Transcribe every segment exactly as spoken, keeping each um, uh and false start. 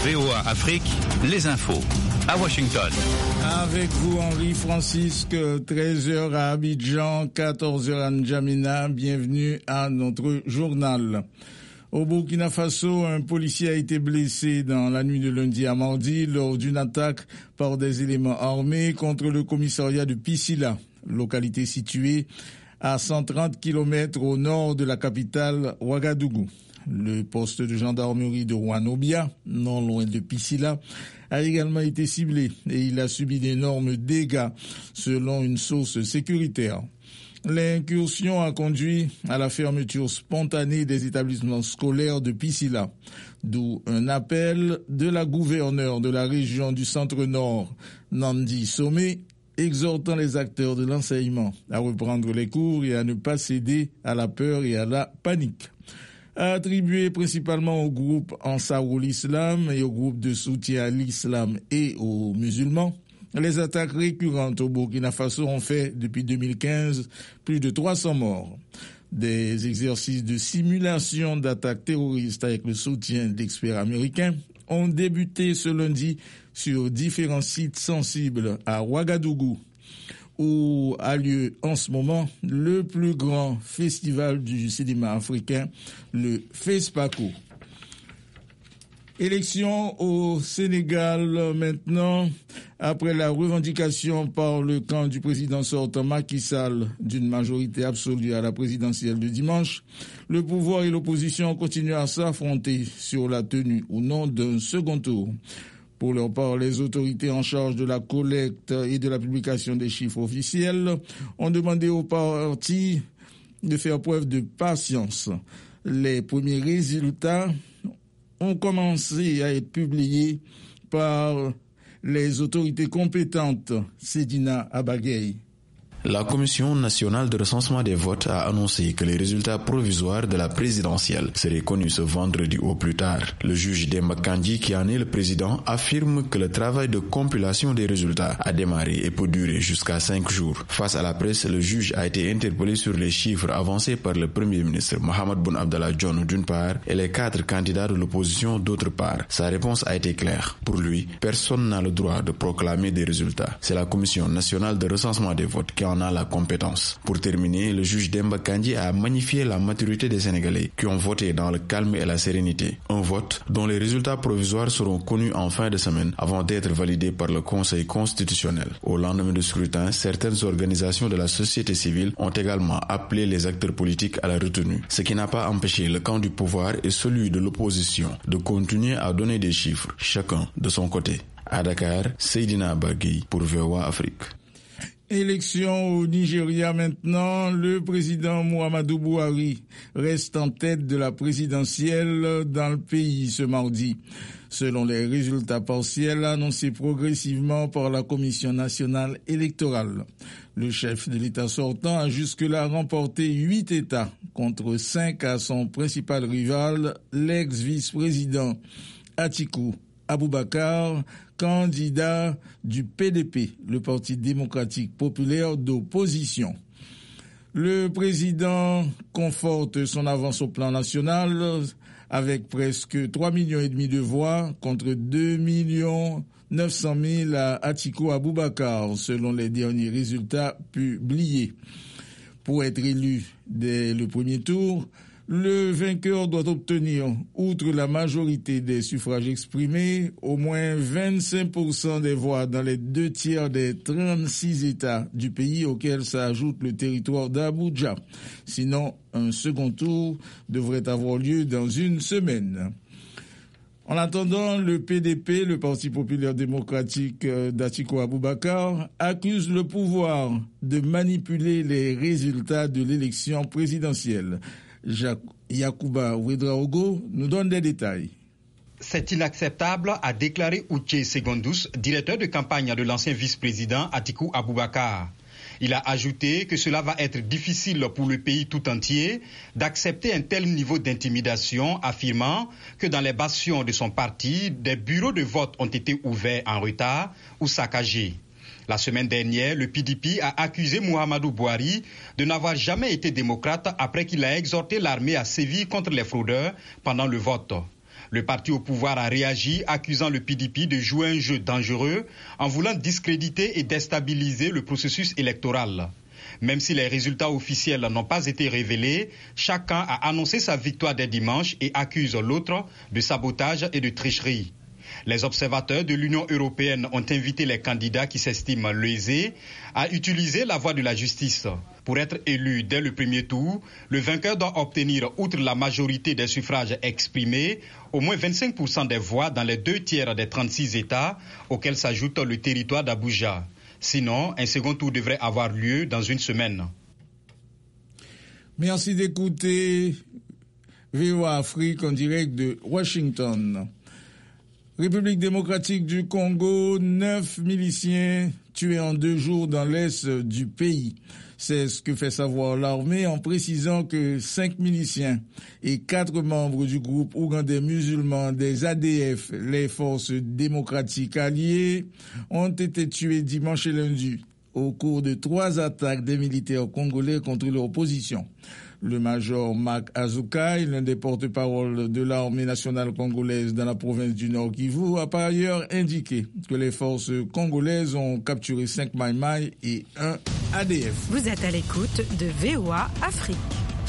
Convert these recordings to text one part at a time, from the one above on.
V O A Afrique, les infos à Washington. Avec vous, Henri Francisque, treize heures à Abidjan, quatorze heures à N'Djamena. Bienvenue à notre journal. Au Burkina Faso, un policier a été blessé dans la nuit de lundi à mardi lors d'une attaque par des éléments armés contre le commissariat de Pissila, localité située à cent trente kilomètres au nord de la capitale Ouagadougou. Le poste de gendarmerie de Ouanobia, non loin de Pissila, a également été ciblé et il a subi d'énormes dégâts selon une source sécuritaire. L'incursion a conduit à la fermeture spontanée des établissements scolaires de Pissila, d'où un appel de la gouverneure de la région du Centre-Nord, Nandi Somé, exhortant les acteurs de l'enseignement à reprendre les cours et à ne pas céder à la peur et à la panique. Attribué principalement au groupe Ansarul Islam et au groupe de soutien à l'islam et aux musulmans, les attaques récurrentes au Burkina Faso ont fait, depuis deux mille quinze, plus de trois cents morts. Des exercices de simulation d'attaques terroristes avec le soutien d'experts américains ont débuté ce lundi sur différents sites sensibles à Ouagadougou, où a lieu en ce moment le plus grand festival du cinéma africain, le FESPACO. Élection au Sénégal maintenant, après la revendication par le camp du président sortant Macky Sall d'une majorité absolue à la présidentielle de dimanche, le pouvoir et l'opposition continuent à s'affronter sur la tenue ou non d'un second tour. Pour leur part, les autorités en charge de la collecte et de la publication des chiffres officiels ont demandé aux partis de faire preuve de patience. Les premiers résultats ont commencé à être publiés par les autorités compétentes. Sedina Abagay. La Commission nationale de recensement des votes a annoncé que les résultats provisoires de la présidentielle seraient connus ce vendredi au plus tard. Le juge Demba Kandji, qui en est le président, affirme que le travail de compilation des résultats a démarré et peut durer jusqu'à cinq jours. Face à la presse, le juge a été interpellé sur les chiffres avancés par le Premier ministre Mohamed Boun Abdallah Dionne d'une part et les quatre candidats de l'opposition d'autre part. Sa réponse a été claire. Pour lui, personne n'a le droit de proclamer des résultats. C'est la Commission nationale de recensement des votes qui en a la compétence. Pour terminer, le juge Demba Kandji a magnifié la maturité des Sénégalais qui ont voté dans le calme et la sérénité. Un vote dont les résultats provisoires seront connus en fin de semaine avant d'être validés par le Conseil constitutionnel. Au lendemain du scrutin, certaines organisations de la société civile ont également appelé les acteurs politiques à la retenue, ce qui n'a pas empêché le camp du pouvoir et celui de l'opposition de continuer à donner des chiffres, chacun de son côté. À Dakar, Seydina Bagui pour V O A Afrique. Élection au Nigeria maintenant, le président Muhammadu Buhari reste en tête de la présidentielle dans le pays ce mardi. Selon les résultats partiels annoncés progressivement par la Commission nationale électorale. Le chef de l'État sortant a jusque-là remporté huit États contre cinq à son principal rival, l'ex-vice-président Atiku Abubakar, candidat du P D P, le Parti démocratique populaire d'opposition. Le président conforte son avance au plan national avec presque trois millions et demi de voix contre deux millions neuf cent mille à Atiku Abubakar, selon les derniers résultats publiés. Pour être élu dès le premier tour, le vainqueur doit obtenir, outre la majorité des suffrages exprimés, au moins vingt-cinq pour cent des voix dans les deux tiers des trente-six États du pays auxquels s'ajoute le territoire d'Abuja. Sinon, un second tour devrait avoir lieu dans une semaine. En attendant, le P D P, le Parti populaire démocratique d'Atiku Abubakar, accuse le pouvoir de manipuler les résultats de l'élection présidentielle. Yacouba Ouedraogo nous donne des détails. C'est inacceptable, a déclaré Uche Segondus, directeur de campagne de l'ancien vice-président Atiku Abubakar. Il a ajouté que cela va être difficile pour le pays tout entier d'accepter un tel niveau d'intimidation, affirmant que dans les bastions de son parti, des bureaux de vote ont été ouverts en retard ou saccagés. La semaine dernière, le P D P a accusé Muhammadu Buhari de n'avoir jamais été démocrate après qu'il a exhorté l'armée à sévir contre les fraudeurs pendant le vote. Le parti au pouvoir a réagi, accusant le P D P de jouer un jeu dangereux en voulant discréditer et déstabiliser le processus électoral. Même si les résultats officiels n'ont pas été révélés, chacun a annoncé sa victoire dès dimanche et accuse l'autre de sabotage et de tricherie. Les observateurs de l'Union européenne ont invité les candidats qui s'estiment lésés à utiliser la voie de la justice. Pour être élu dès le premier tour, le vainqueur doit obtenir, outre la majorité des suffrages exprimés, au moins vingt-cinq pour cent des voix dans les deux tiers des trente-six États auxquels s'ajoute le territoire d'Abuja. Sinon, un second tour devrait avoir lieu dans une semaine. Merci d'écouter V O A Afrique en direct de Washington. République démocratique du Congo, neuf miliciens tués en deux jours dans l'est du pays. C'est ce que fait savoir l'armée en précisant que cinq miliciens et quatre membres du groupe ougandais musulman des A D F, les forces démocratiques alliées, ont été tués dimanche et lundi au cours de trois attaques des militaires congolais contre l'opposition. Le major Marc Azukai, l'un des porte-parole de l'armée nationale congolaise dans la province du Nord Kivu, a par ailleurs indiqué que les forces congolaises ont capturé cinq Maïmaï et un A D F. Vous êtes à l'écoute de V O A Afrique.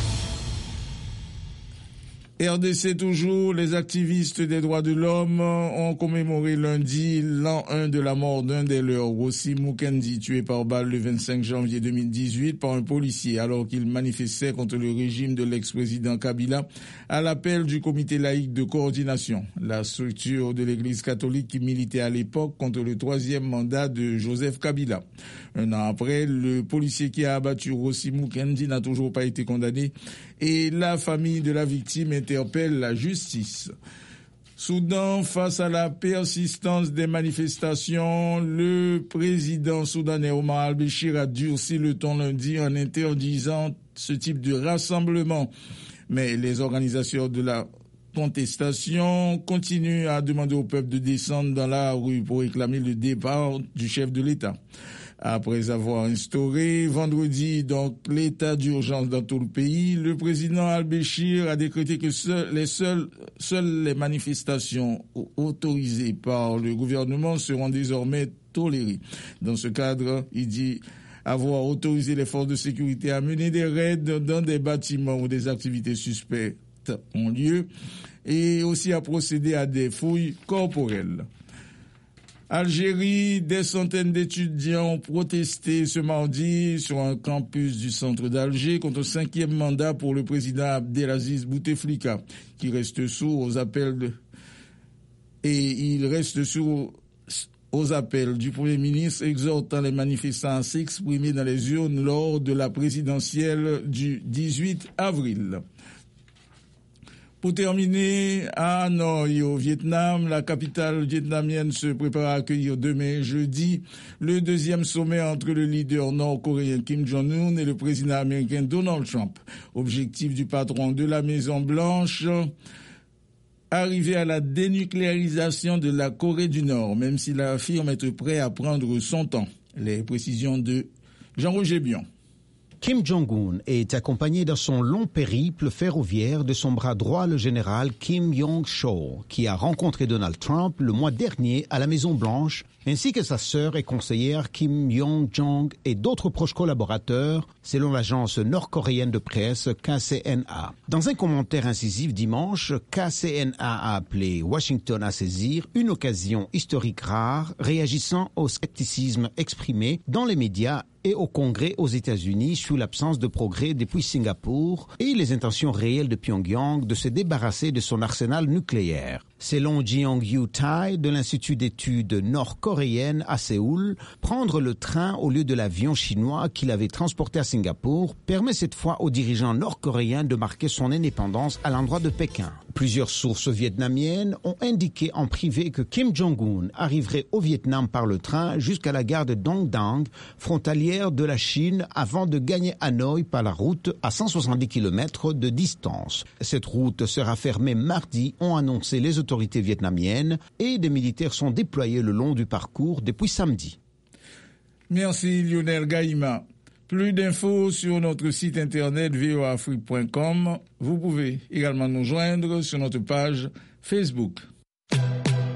R D C toujours, les activistes des droits de l'homme ont commémoré lundi l'an un de la mort d'un des leurs, Rossi Mukendi, tué par balle le vingt-cinq janvier deux mille dix-huit par un policier alors qu'il manifestait contre le régime de l'ex-président Kabila à l'appel du comité laïque de coordination, la structure de l'église catholique qui militait à l'époque contre le troisième mandat de Joseph Kabila. Un an après, le policier qui a abattu Rossi Mukendi n'a toujours pas été condamné et la famille de la victime interpelle la justice. Soudan, face à la persistance des manifestations, le président soudanais Omar al-Béchir a durci le ton lundi en interdisant ce type de rassemblement. Mais les organisateurs de la contestation continuent à demander au peuple de descendre dans la rue pour réclamer le départ du chef de l'État. Après avoir instauré vendredi donc l'état d'urgence dans tout le pays, le président al-Béchir a décrété que seuls, les seuls, seules les manifestations autorisées par le gouvernement seront désormais tolérées. Dans ce cadre, il dit avoir autorisé les forces de sécurité à mener des raids dans des bâtiments où des activités suspectes ont lieu et aussi à procéder à des fouilles corporelles. Algérie, des centaines d'étudiants ont protesté ce mardi sur un campus du centre d'Alger contre le cinquième mandat pour le président Abdelaziz Bouteflika, qui reste sourd aux appels de... et il reste sourd aux appels du Premier ministre exhortant les manifestants à s'exprimer dans les urnes lors de la présidentielle du dix-huit avril. Pour terminer, à Hanoï, au Vietnam, la capitale vietnamienne se prépare à accueillir demain, jeudi, le deuxième sommet entre le leader nord-coréen Kim Jong-un et le président américain Donald Trump. Objectif du patron de la Maison-Blanche, arriver à la dénucléarisation de la Corée du Nord, même s'il affirme être prêt à prendre son temps. Les précisions de Jean-Roger Bion. Kim Jong-un est accompagné dans son long périple ferroviaire de son bras droit, le général Kim Yong-chol, qui a rencontré Donald Trump le mois dernier à la Maison-Blanche, ainsi que sa sœur et conseillère Kim Yong-jong et d'autres proches collaborateurs, selon l'agence nord-coréenne de presse K C N A. Dans un commentaire incisif dimanche, K C N A a appelé Washington à saisir une occasion historique rare, réagissant au scepticisme exprimé dans les médias et au Congrès aux États-Unis sous l'absence de progrès depuis Singapour et les intentions réelles de Pyongyang de se débarrasser de son arsenal nucléaire. Selon Jeong-Yu Tai de l'Institut d'études nord-coréennes à Séoul, prendre le train au lieu de l'avion chinois qu'il avait transporté à Singapour permet cette fois aux dirigeants nord-coréens de marquer son indépendance à l'endroit de Pékin. Plusieurs sources vietnamiennes ont indiqué en privé que Kim Jong-un arriverait au Vietnam par le train jusqu'à la gare de Dong Dang, frontalière de la Chine, avant de gagner Hanoï par la route à cent soixante-dix kilomètres de distance. Cette route sera fermée mardi, ont annoncé les autorités vietnamiennes, et des militaires sont déployés le long du parcours depuis samedi. Merci Lionel Gaïma. Plus d'infos sur notre site internet v o a afrique point com. Vous pouvez également nous joindre sur notre page Facebook.